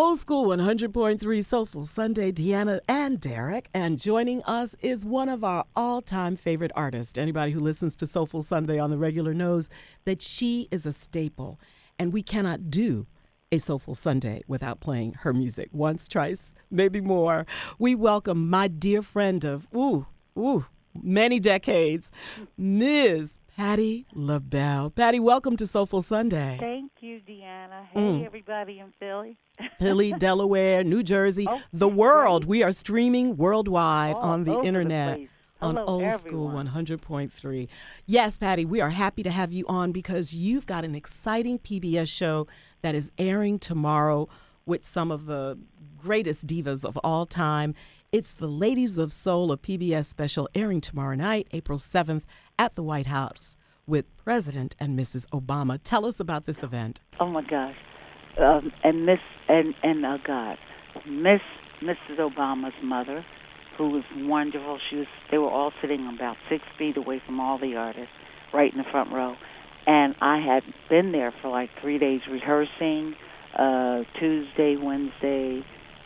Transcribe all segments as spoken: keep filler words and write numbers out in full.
Old School one hundred point three Soulful Sunday, Deanna and Derek. And joining us is one of our all-time favorite artists. Anybody who listens to Soulful Sunday on the regular knows that she is a staple. And we cannot do a Soulful Sunday without playing her music once, twice, maybe more. We welcome my dear friend of, ooh, ooh, many decades, Miz Patti LaBelle. Patti, welcome to Soulful Sunday. Thank you, Deanna. Hey, Mm. everybody in Philly. Philly, Delaware, New Jersey, Oh, the world. great. We are streaming worldwide All on the over the internet place. on Hello, Old everyone. School one hundred point three. Yes, Patti, we are happy to have you on because you've got an exciting P B S show that is airing tomorrow with some of the greatest divas of all time. It's the Ladies of Soul, a P B S special airing tomorrow night, April seventh, at the White House with President and Missus Obama. Tell us about this event. Oh my gosh. Um, and Miss and and uh, God, Miss Missus Obama's mother, who was wonderful. She was. They were all sitting about six feet away from all the artists, right in the front row. And I had been there for like three days rehearsing, uh, Tuesday, Wednesday,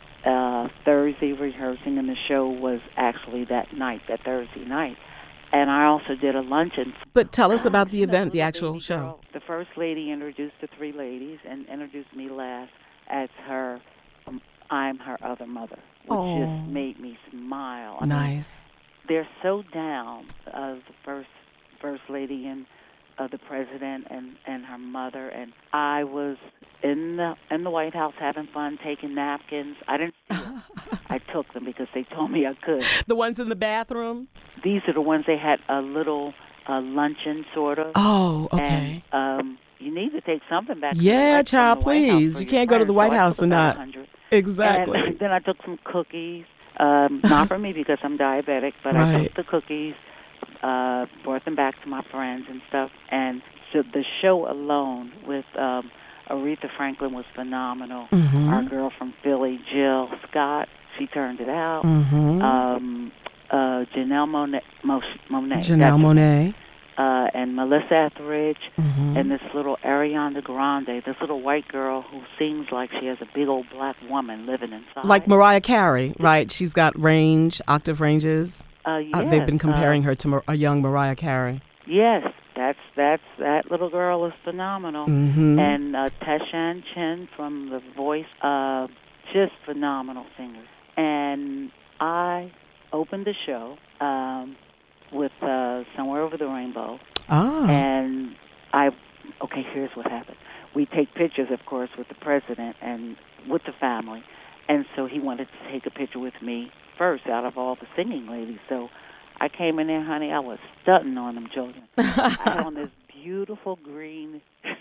uh, Thursday rehearsing, and the show was actually that night, that Thursday night. And I also did a luncheon. But tell us about the You know, event, the little actual baby show. girl. The first lady introduced the three ladies and introduced me last as her, um, I'm her other mother, which Oh. just made me smile. I mean, Nice. they're so down, uh, the first first lady and uh, the president and, and her mother. And I was in the in the White House having fun, taking napkins. I didn't see them. I took them because they told me I could. The ones in the bathroom? These are the ones they had a little uh, luncheon, sort of. Oh, okay. And, um, you need to take something back. to Yeah, the, child, from the White House please. for You your can't go to the friends. White So I House took and about not. one hundred. Exactly. And then I took some cookies. Um, not for me because I'm diabetic, but I Right. took the cookies, uh, brought them back to my friends and stuff. And so the show alone with um, Aretha Franklin was phenomenal. Mhm. Our girl from Philly, Jill Scott, she turned it out. Mm-hmm. Um, uh, Janelle Monet, Mo- Monet, Janelle that's- Monáe. uh, and Melissa Etheridge, Mhm. and this little Ariana Grande, this little white girl who seems like she has a big old black woman living inside. Like Mariah Carey, right? She's got range, octave ranges. uh, yes, Uh, they've been comparing uh, her to Mar- a young Mariah Carey. Yes, that's that's that little girl is phenomenal. Mm-hmm. And uh, Tashan Chen from The Voice, uh, just phenomenal singers. And I opened the show um, with uh, Somewhere Over the Rainbow. Ah. And I, okay, here's what happened. We take pictures, of course, with the president and with the family. And so he wanted to take a picture with me first out of all the singing ladies. So I came in there, honey, I was stunting on them children. I had on this beautiful green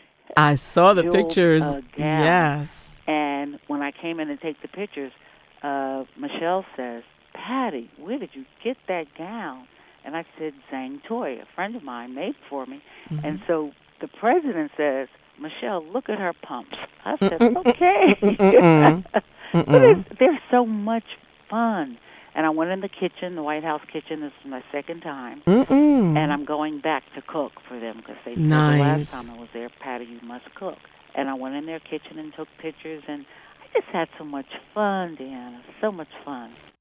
I saw the jeweled, pictures. uh, gown. Yes. And when I came in and take the pictures, uh, Michelle says, Patti, where did you get that gown? And I said, Zhang Toy, a friend of mine, made for me. Mm-hmm. And so the president says, Michelle, look at her pumps. I said, okay. Mm-mm. But it's, they're so much fun. And I went in the kitchen, the White House kitchen. This is my second time. Mm-mm. And I'm going back to cook for them because they said Nice. the last time I was there, Patti, you must cook. And I went in their kitchen and took pictures. And I just had so much fun, Deanna, so much fun.